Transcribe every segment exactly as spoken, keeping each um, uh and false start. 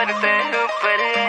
Super ते ऊपर है,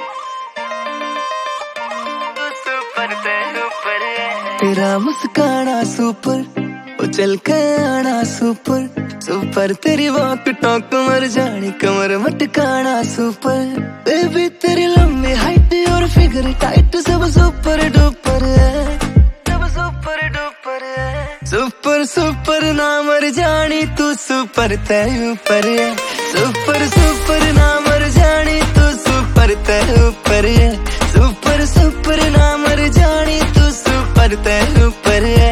सुपर ते ऊपर है। तेरा मुस्काना सुपर, ओ चल के आना सुपर, सुपर तेरी वॉक टॉक मर जानी कमर मटकाना सुपर। बेबी तेरी लंबी हाइट और फिगर टाइट सब सुपर डुपर है, सब सुपर डुपर है। सुपर सुपर ना मर जानी तू सुपर ते ऊपर है, सुपर सुपर ना मर जानी तू सुपर ते ऊपर है, सुपर सुपर ना मर जानी तू सुपर ते ऊपर है।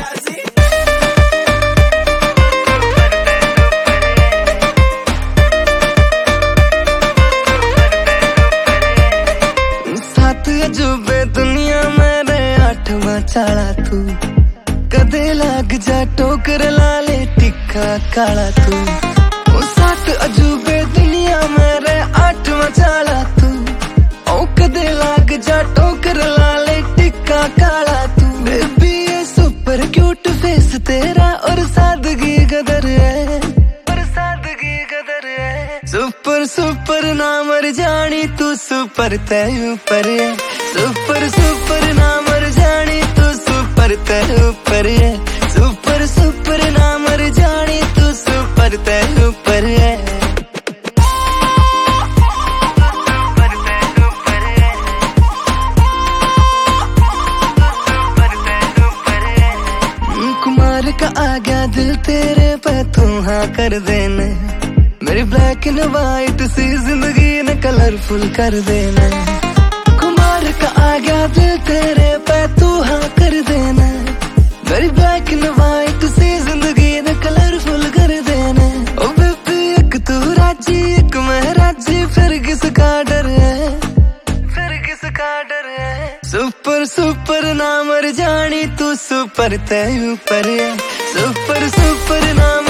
सात अजूबे दुनिया मेरे आठवां चाला तू, कदे लग जा टोकर लाले टिक्का काला तू। ओ सात अजूबे दुनिया मेरे आठवां चाला तू, ओ कदे लग जा टोकर लाले टिक्का काला तू। बेबी ये सुपर क्यूट फेस तेरा और सादगी कदर है, और सादगी कदर है। सुपर सुपर ना मर जानी तू सुपर ते ऊपर है, सुपर सुपर ना मर जानी तू सुपर ते ऊपर है, सुपर सुपर ना मर जानी तू सुपर ते ऊपर है। कुमार का आ गया दिल तेरे पे तू हाँ कर देना, मेरी ब्लैक एंड व्हाइट सी जिंदगी ने कलरफुल कर देना। कुमार का आ गया दिल तेरे पे तू हाँ कर देना, मेरी ब्लैक एंड व्हाइट सी जिंदगी ने कलरफुल कर देना। ओ बेबी एक तू राजी एक मैं राजी, फिर किसका डर है, फिर किसका डर है। सुपर सुपर ना मर जानी तू सुपर ते ऊपर है, सुपर सुपर ना